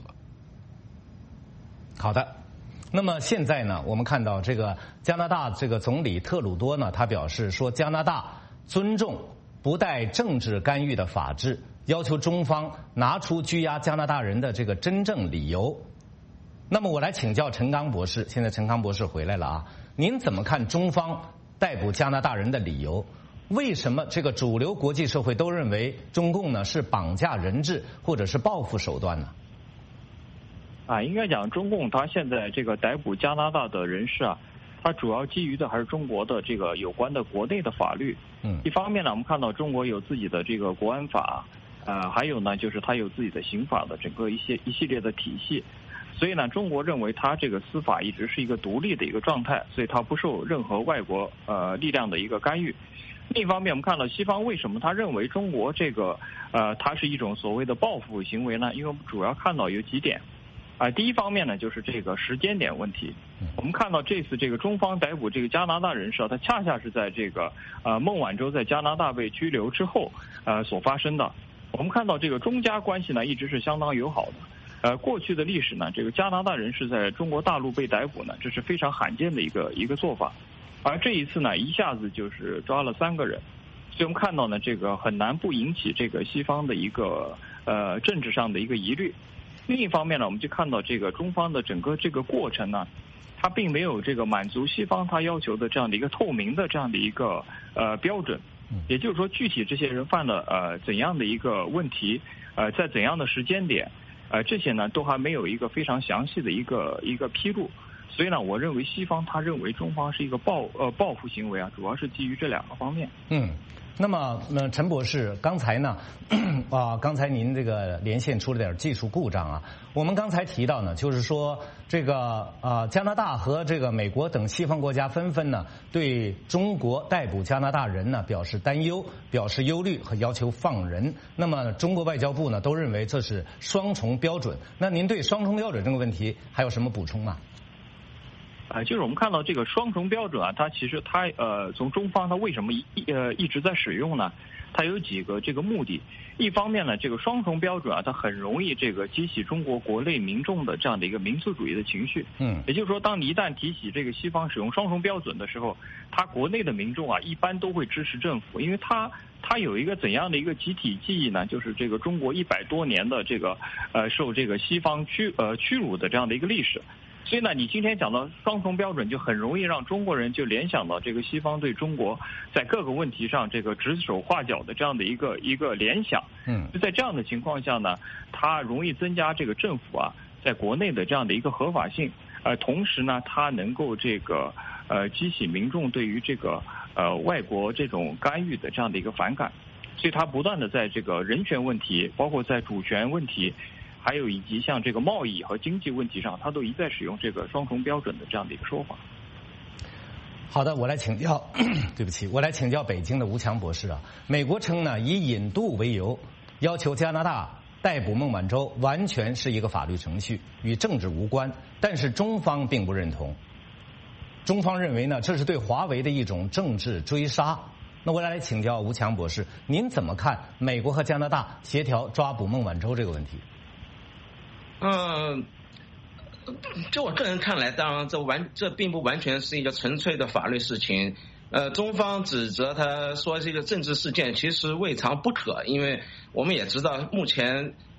J: 好的，那么现在呢，我们看到这个加拿大这个总理特鲁多呢，他表示说加拿大尊重不带政治干预的法治，要求中方拿出拘押加拿大人的这个真正理由。那么我来请教陈刚博士，现在陈刚博士回来了啊，您怎么看中方逮捕加拿大人的理由？为什么这个主流国际社会都认为中共呢是绑架人质或者是报复手段呢？
M: 啊，应该讲中共他现在这个逮捕加拿大的人士啊，它主要基于的还是中国的这个有关的国内的法律。嗯，一方面呢，我们看到中国有自己的这个国安法，呃，还有呢就是它有自己的刑法的整个一些一系列的体系。所以呢，中国认为它这个司法一直是一个独立的一个状态，所以它不受任何外国呃力量的一个干预。另一方面，我们看到西方为什么他认为中国这个呃它是一种所谓的报复行为呢？因为我们主要看到有几点啊、呃，第一方面呢就是这个时间点问题。我们看到这次这个中方逮捕这个加拿大人士，他恰恰是在这个呃孟晚舟在加拿大被拘留之后呃所发生的。我们看到这个中加关系呢一直是相当友好的。呃，过去的历史呢，这个加拿大人士在中国大陆被逮捕呢，这是非常罕见的一个一个做法。而这一次呢，一下子就是抓了三个人，所以我们看到呢，这个很难不引起这个西方的一个呃政治上的一个疑虑。另一方面呢，我们就看到这个中方的整个这个过程呢，它并没有这个满足西方他要求的这样的一个透明的这样的一个呃标准。也就是说，具体这些人犯了呃怎样的一个问题，呃，在怎样的时间点。呃，这些呢都还没有一个非常详细的一个一个披露，所以呢，我认为西方他认为中方是一个报呃报复行为啊，主要是基于这两个方面。
J: 嗯，那么呃陈博士，刚才呢啊，刚才您这个连线出了点技术故障啊。我们刚才提到呢，就是说这个啊加拿大和这个美国等西方国家纷纷呢对中国逮捕加拿大人呢表示担忧、表示忧虑和要求放人。那么中国外交部呢都认为这是双重标准。那您对双重标准这个问题还有什么补充吗？
M: 呃，就是我们看到这个双重标准啊，它其实它呃从中方它为什么一呃一直在使用呢？它有几个这个目的。一方面呢，这个双重标准啊，它很容易这个激起中国国内民众的这样的一个民族主义的情绪。嗯，也就是说，当你一旦提起这个西方使用双重标准的时候，他国内的民众啊，一般都会支持政府，因为他他有一个怎样的一个集体记忆呢？就是这个中国一百多年的这个呃受这个西方屈呃屈辱的这样的一个历史。所以呢，你今天讲到双重标准，就很容易让中国人就联想到这个西方对中国在各个问题上这个指手画脚的这样的一个一个联想。嗯，就在这样的情况下呢，它容易增加这个政府啊在国内的这样的一个合法性，呃，同时呢，它能够这个呃激起民众对于这个呃外国这种干预的这样的一个反感，所以它不断的在这个人权问题，包括在主权问题。还有以及像这个贸易和经济问题上，他都一再使用这个双重标准的这样的一个说法。
J: 好的，我来请教，对不起，我来请教北京的吴强博士啊。美国称呢，以引渡为由，要求加拿大逮捕孟晚舟，完全是一个法律程序，与政治无关。但是中方并不认同，中方认为呢，这是对华为的一种政治追杀。那我来请教吴强博士，您怎么看美国和加拿大协调抓捕孟晚舟这个问题？
L: 嗯，就我个人看来，当然这完这并不完全是一个纯粹的法律事情。呃，中方指责他说是一个政治事件，其实未尝不可，因为我们也知道，目前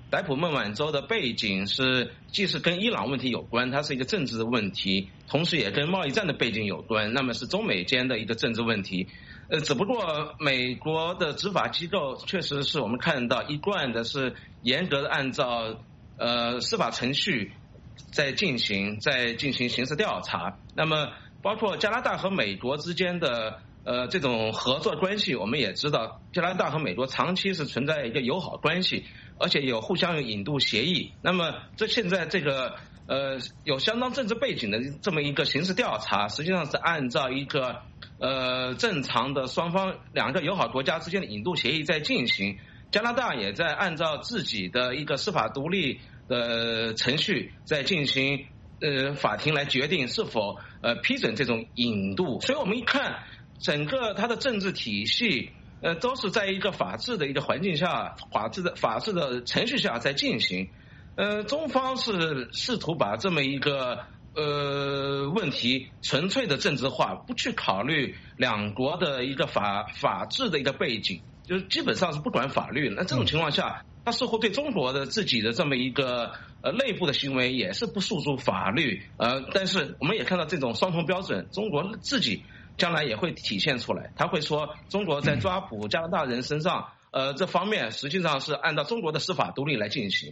L: 逮捕孟晚舟的背景是既是跟伊朗问题有关，它是一个政治的问题，同时也跟贸易战的背景有关，那么是中美间的一个政治问题。呃，只不过美国的执法机构确实是我们看到一贯的是严格的按照呃司法程序在进行在进行刑事调查。那么包括加拿大和美国之间的呃这种合作关系，我们也知道加拿大和美国长期是存在一个友好关系，而且有互相有引渡协议。那么这现在这个呃有相当政治背景的这么一个刑事调查，实际上是按照一个呃正常的双方两个友好国家之间的引渡协议在进行，加拿大也在按照自己的一个司法独立的程序在进行呃法庭来决定是否呃批准这种引渡。所以我们一看整个它的政治体系呃都是在一个法治的一个环境下，法治的法治的程序下在进行。呃中方是试图把这么一个呃问题纯粹的政治化，不去考虑两国的一个法法治的一个背景，就是基本上是不管法律。那这种情况下，他似乎对中国的自己的这么一个呃内部的行为也是不诉诸法律。呃，但是我们也看到这种双重标准，中国自己将来也会体现出来。他会说中国在抓捕加拿大人身上，呃这方面实际上是按照中国的司法独立来进行。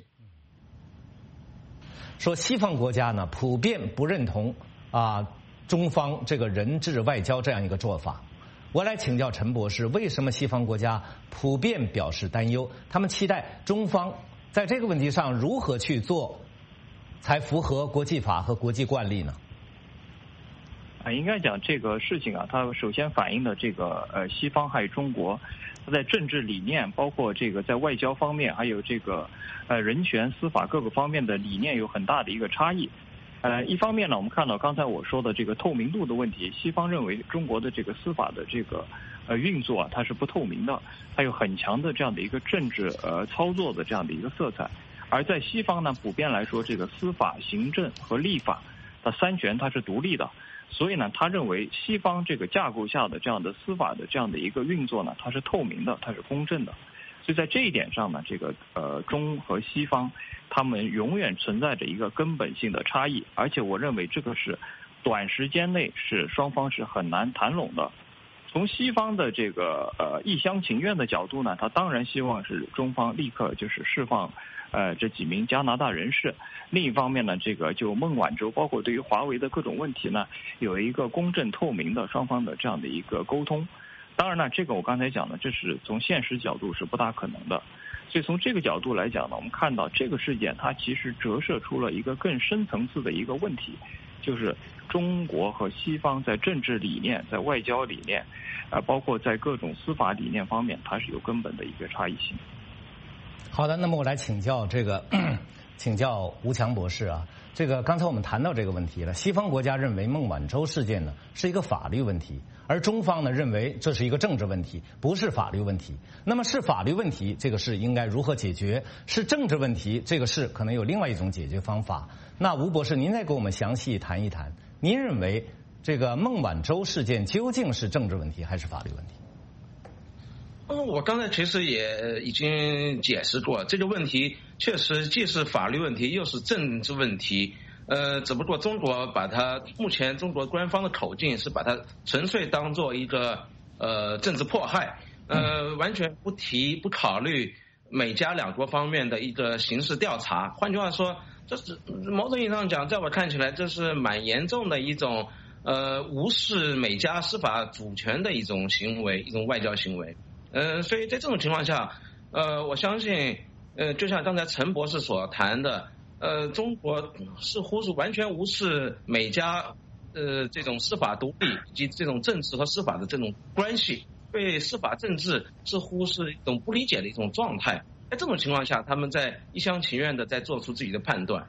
J: 说西方国家呢普遍不认同啊中方这个人质外交这样一个做法。我来请教陈博士，为什么西方国家普遍表示担忧？他们期待中方在这个问题上如何去做，才符合国际法和国际惯例呢？
M: 啊，应该讲这个事情啊，它首先反映的这个呃西方还有中国，它在政治理念，包括这个在外交方面，还有这个呃人权、司法各个方面的理念有很大的一个差异。呃，一方面呢，我们看到刚才我说的这个透明度的问题，西方认为中国的这个司法的这个呃运作啊，它是不透明的，它有很强的这样的一个政治呃操作的这样的一个色彩。而在西方呢，普遍来说，这个司法、行政和立法的三权它是独立的，所以呢，他认为西方这个架构下的这样的司法的这样的一个运作呢，它是透明的，它是公正的。所以在这一点上呢，这个呃中和西方他们永远存在着一个根本性的差异，而且我认为这个是短时间内是双方是很难谈拢的。从西方的这个呃一厢情愿的角度呢，他当然希望是中方立刻就是释放呃这几名加拿大人士。另一方面呢，这个就孟晚舟包括对于华为的各种问题呢，有一个公正透明的双方的这样的一个沟通。当然呢，这个我刚才讲的，这是从现实角度是不大可能的。所以从这个角度来讲呢，我们看到这个事件它其实折射出了一个更深层次的一个问题，就是中国和西方在政治理念、在外交理念，啊、呃，包括在各种司法理念方面，它是有根本的一个差异性。
J: 好的，那么我来请教这个，请教吴强博士啊。这个刚才我们谈到这个问题了，西方国家认为孟晚舟事件呢是一个法律问题，而中方呢认为这是一个政治问题，不是法律问题。那么是法律问题，这个事应该如何解决？是政治问题，这个事可能有另外一种解决方法。那吴博士，您再给我们详细谈一谈，您认为这个孟晚舟事件究竟是政治问题还是法律问题？
L: 嗯，我刚才其实也已经解释过，这个问题确实既是法律问题又是政治问题。呃，只不过中国把它目前中国官方的口径是把它纯粹当做一个呃政治迫害，呃，完全不提不考虑美加两国方面的一个刑事调查。换句话说，这是某种意义上讲，在我看起来，这是蛮严重的一种呃无视美加司法主权的一种行为，一种外交行为。呃，所以在这种情况下，呃，我相信，呃，就像刚才陈博士所谈的，呃，中国似乎是完全无视美加呃这种司法独立以及这种政治和司法的这种关系，对司法政治似乎是一种不理解的一种状态。在这种情况下，他们在一厢情愿的在做出自己的判断。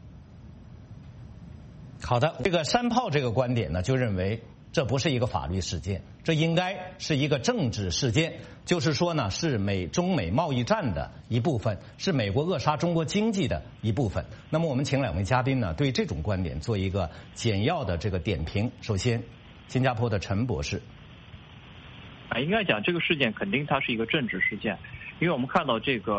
J: 好的，这个山炮这个观点呢，就认为这不是一个法律事件，这应该是一个政治事件，就是说呢，是美中美贸易战的一部分，是美国扼杀中国经济的一部分。那么我们请两位嘉宾呢，对这种观点做一个简要的这个点评。首先，新加坡的陈博士。
M: 啊，应该讲这个事件肯定它是一个政治事件，因为我们看到这个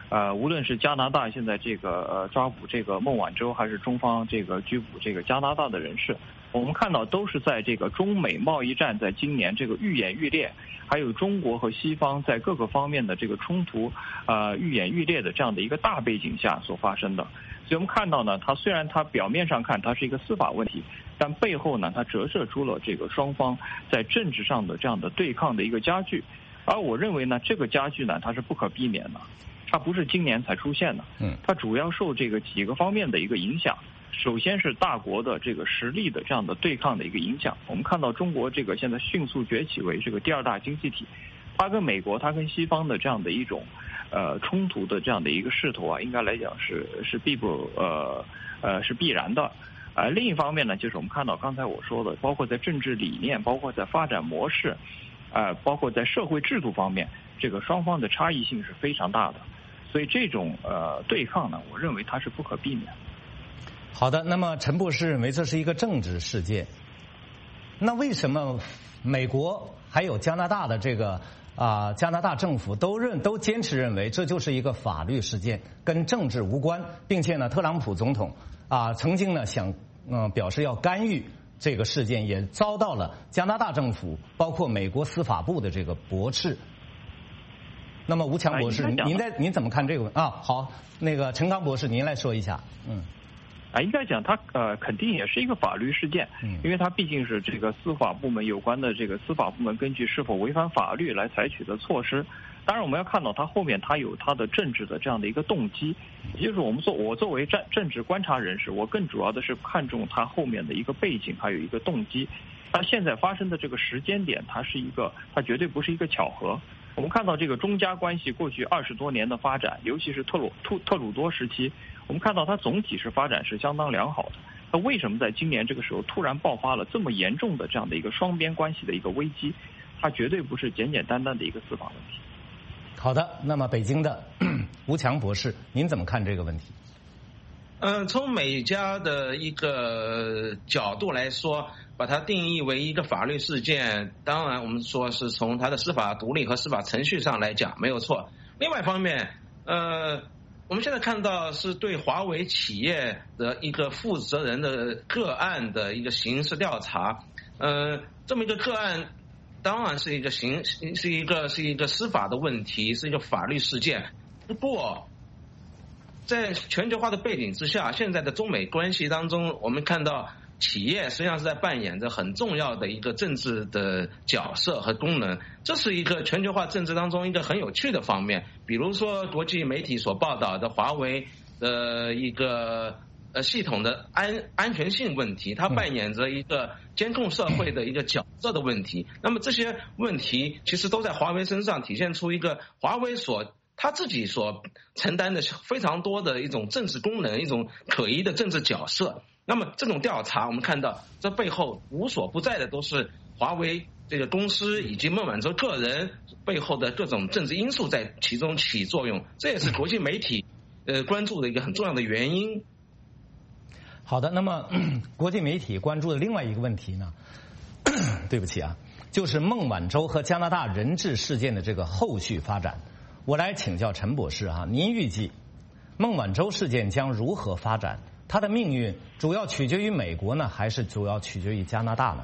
M: 呃，无论是加拿大现在这个呃抓捕这个孟晚舟，还是中方这个拘捕这个加拿大的人士，我们看到都是在这个中美贸易战在今年这个愈演愈烈，还有中国和西方在各个方面的这个冲突呃愈演愈烈的这样的一个大背景下所发生的。所以我们看到呢，它虽然它表面上看它是一个司法问题，但背后呢，它折射出了这个双方在政治上的这样的对抗的一个加剧。而我认为呢，这个加剧呢，它是不可避免的，它不是今年才出现的，嗯，它主要受这个几个方面的一个影响。首先是大国的这个实力的这样的对抗的一个影响。我们看到中国这个现在迅速崛起为这个第二大经济体，它跟美国、它跟西方的这样的一种呃冲突的这样的一个势头啊，应该来讲是是必不呃呃是必然的。呃，另一方面呢，就是我们看到刚才我说的，包括在政治理念，包括在发展模式。呃，包括在社会制度方面，这个双方的差异性是非常大的，所以这种呃对抗呢，我认为它是不可避免。
J: 好的，那么陈博士认为这是一个政治事件，那为什么美国还有加拿大的这个啊、呃、加拿大政府都认都坚持认为这就是一个法律事件，跟政治无关，并且呢，特朗普总统啊、呃、曾经呢想嗯、呃、表示要干预。这个事件也遭到了加拿大政府，包括美国司法部的这个驳斥。那么吴强博士，您在您怎么看这个问题啊？好，那个陈刚博士，您来说一下。嗯，
M: 啊，应该讲它呃肯定也是一个法律事件，嗯，因为它毕竟是这个司法部门有关的这个司法部门根据是否违反法律来采取的措施。当然，我们要看到它后面它有它的政治的这样的一个动机，也就是我们做我作为政政治观察人士，我更主要的是看重它后面的一个背景，还有一个动机。它现在发生的这个时间点，它是一个，它绝对不是一个巧合。我们看到这个中加关系过去二十多年的发展，尤其是特鲁特特鲁多时期，我们看到它总体是发展是相当良好的。那为什么在今年这个时候突然爆发了这么严重的这样的一个双边关系的一个危机？它绝对不是简简单单的一个司法问题。
J: 好的，那么北京的吴强博士，您怎么看这个问题？
L: 嗯、呃，从美加的一个角度来说，把它定义为一个法律事件，当然我们说是从它的司法独立和司法程序上来讲没有错。另外一方面，呃，我们现在看到是对华为企业的一个负责人的个案的一个刑事调查，呃，这么一个个案。当然是一个刑，是一个是一个司法的问题，是一个法律事件。不过，在全球化的背景之下，现在的中美关系当中，我们看到企业实际上是在扮演着很重要的一个政治的角色和功能。这是一个全球化政治当中一个很有趣的方面。比如说，国际媒体所报道的华为的一个。呃，系统的安安全性问题，它扮演着一个监控社会的一个角色的问题。那么这些问题其实都在华为身上体现出一个华为所他自己所承担的非常多的一种政治功能，一种可疑的政治角色。那么这种调查，我们看到这背后无所不在的都是华为这个公司以及孟晚舟个人背后的各种政治因素在其中起作用，这也是国际媒体呃关注的一个很重要的原因。
J: 好的，那么国际媒体关注的另外一个问题呢，对不起啊，就是孟晚舟和加拿大人质事件的这个后续发展。我来请教陈博士啊，您预计孟晚舟事件将如何发展？它的命运主要取决于美国呢，还是主要取决于加拿大呢？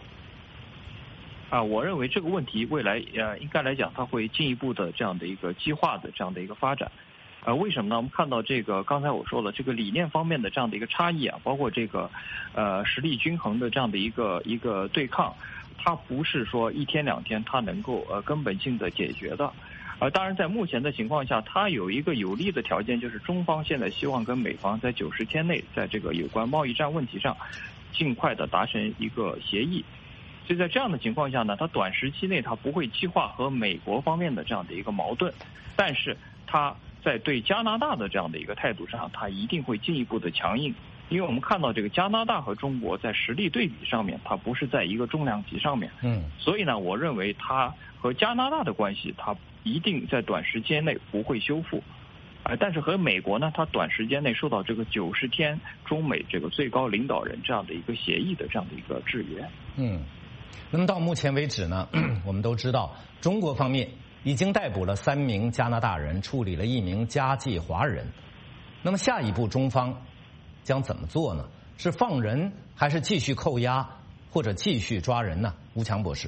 M: 啊，我认为这个问题未来呃应该来讲，它会进一步的这样的一个激化的这样的一个发展。呃，为什么呢？我们看到这个，刚才我说了，这个理念方面的这样的一个差异啊，包括这个，呃，实力均衡的这样的一个一个对抗，它不是说一天两天它能够呃根本性的解决的。呃，当然在目前的情况下，它有一个有利的条件，就是中方现在希望跟美方在九十天内，在这个有关贸易战问题上，尽快的达成一个协议。所以在这样的情况下呢，它短时期内它不会激化和美国方面的这样的一个矛盾，但是它在对加拿大的这样的一个态度上，它一定会进一步的强硬，因为我们看到这个加拿大和中国在实力对比上面，它不是在一个重量级上面，嗯，所以呢，我认为它和加拿大的关系，它一定在短时间内不会修复，啊、呃，但是和美国呢，它短时间内受到这个九十天中美这个最高领导人这样的一个协议的这样的一个制约，
J: 嗯，那么到目前为止呢，我们都知道中国方面已经逮捕了三名加拿大人，处理了一名加籍华人。那么下一步中方将怎么做呢？是放人，还是继续扣押，或者继续抓人呢？吴强博士。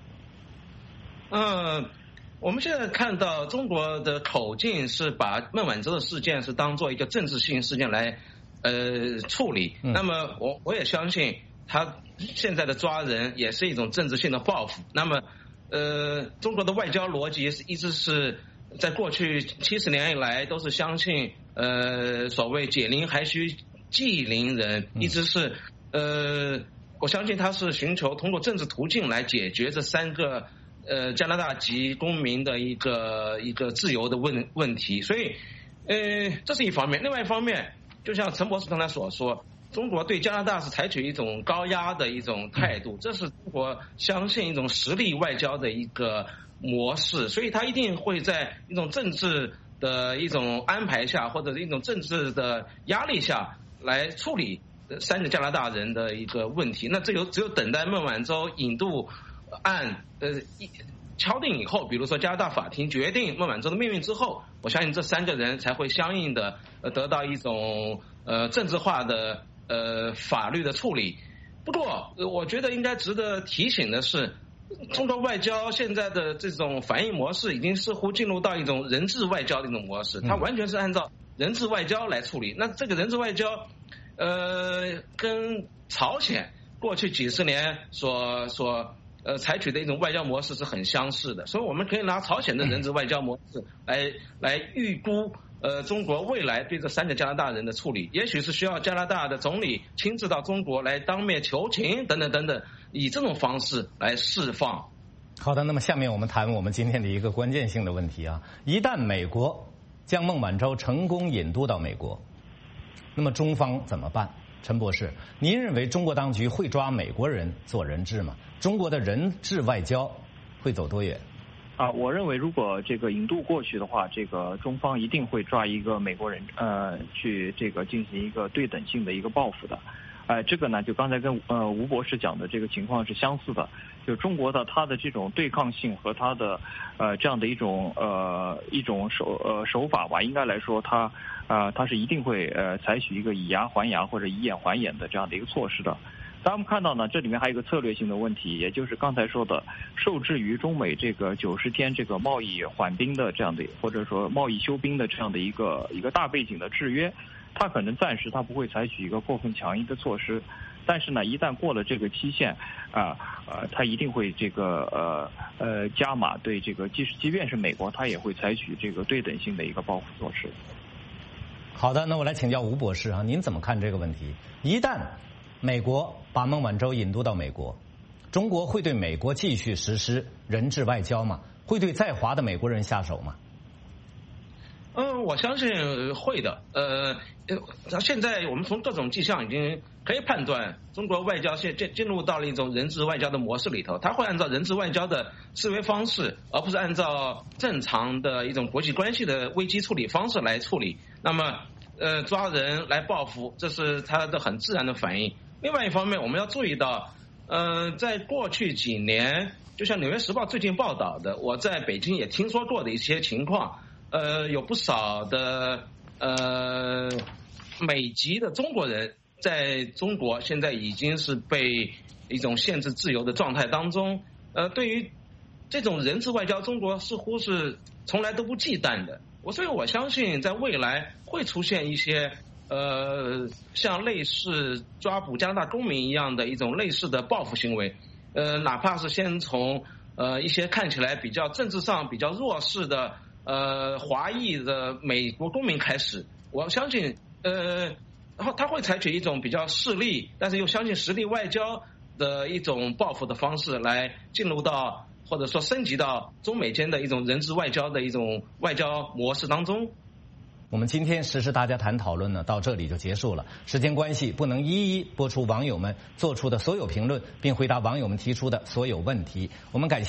L: 嗯，我们现在看到中国的口径是把孟晚舟的事件是当做一个政治性事件来呃处理。嗯、那么我我也相信他现在的抓人也是一种政治性的报复。那么呃，中国的外交逻辑是一直是在过去七十年以来都是相信呃所谓解铃还须系铃人，一直是呃我相信他是寻求通过政治途径来解决这三个呃加拿大籍公民的一个一个自由的问问题。所以呃这是一方面，另外一方面就像陈博士刚才所说，中国对加拿大是采取一种高压的一种态度，这是中国相信一种实力外交的一个模式，所以他一定会在一种政治的一种安排下，或者是一种政治的压力下来处理三个加拿大人的一个问题。那这有只有等待孟晚舟引渡案呃敲定以后，比如说加拿大法庭决定孟晚舟的命运之后，我相信这三个人才会相应的得到一种呃政治化的呃，法律的处理。不过，我觉得应该值得提醒的是，中国外交现在的这种反应模式已经似乎进入到一种人质外交的一种模式，它完全是按照人质外交来处理。那这个人质外交，呃，跟朝鲜过去几十年所所呃采取的一种外交模式是很相似的，所以我们可以拿朝鲜的人质外交模式来来预估。呃，中国未来对这三个加拿大人的处理，也许是需要加拿大的总理亲自到中国来当面求情，等等等等，以这种方式来释放。
J: 好的，那么下面我们谈我们今天的一个关键性的问题啊，一旦美国将孟晚舟成功引渡到美国，那么中方怎么办？陈博士，您认为中国当局会抓美国人做人质吗？中国的人质外交会走多远？
M: 啊，我认为如果这个引渡过去的话，这个中方一定会抓一个美国人，呃，去这个进行一个对等性的一个报复的。呃，这个呢，就刚才跟呃吴博士讲的这个情况是相似的。就中国的它的这种对抗性和它的呃这样的一种呃一种手呃手法吧，应该来说它啊、呃、它是一定会呃采取一个以牙还牙或者以眼还眼的这样的一个措施的。咱们看到呢，这里面还有一个策略性的问题，也就是刚才说的，受制于中美这个九十天这个贸易缓兵的这样的，或者说贸易休兵的这样的一个一个大背景的制约，它可能暂时它不会采取一个过分强硬的措施，但是呢，一旦过了这个期限啊呃，它一定会这个呃呃加码对这个，即使即便是美国，它也会采取这个对等性的一个报复措施。
J: 好的，那我来请教吴博士啊，您怎么看这个问题？一旦美国把孟晚舟引渡到美国，中国会对美国继续实施人质外交吗？会对在华的美国人下手吗？
L: 嗯，我相信会的。呃，现在我们从各种迹象已经可以判断，中国外交现进进入到了一种人质外交的模式里头，它会按照人质外交的思维方式，而不是按照正常的一种国际关系的危机处理方式来处理。那么，呃，抓人来报复，这是它的很自然的反应。另外一方面，我们要注意到，呃，在过去几年，就像《纽约时报》最近报道的，我在北京也听说过的一些情况，呃，有不少的呃美籍的中国人在中国现在已经是被一种限制自由的状态当中。呃，对于这种人质外交，中国似乎是从来都不忌惮的。我所以我相信，在未来会出现一些。呃，像类似抓捕加拿大公民一样的一种类似的报复行为，呃，哪怕是先从呃一些看起来比较政治上比较弱势的呃华裔的美国公民开始，我相信呃，然后他会采取一种比较势利，但是又相信实力外交的一种报复的方式来进入到或者说升级到中美间的一种人质外交的一种外交模式当中。
J: 我们今天时事大家谈讨论呢，到这里就结束了。时间关系，不能一一播出网友们做出的所有评论，并回答网友们提出的所有问题。我们感谢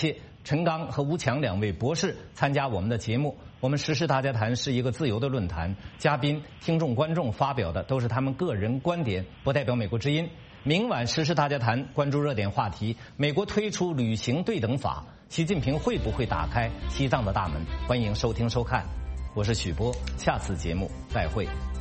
J: 陈刚和吴强两位博士参加我们的节目。我们时事大家谈是一个自由的论坛，嘉宾、听众、观众发表的都是他们个人观点，不代表美国之音。明晚时事大家谈关注热点话题：美国推出旅行对等法，习近平会不会打开西藏的大门？欢迎收听收看，我是许波，下次节目再会。